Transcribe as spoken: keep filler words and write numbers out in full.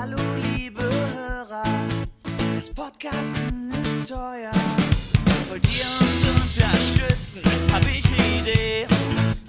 Hallo liebe Hörer, das Podcasten ist teuer. Wollt ihr uns unterstützen? Hab ich ne Idee.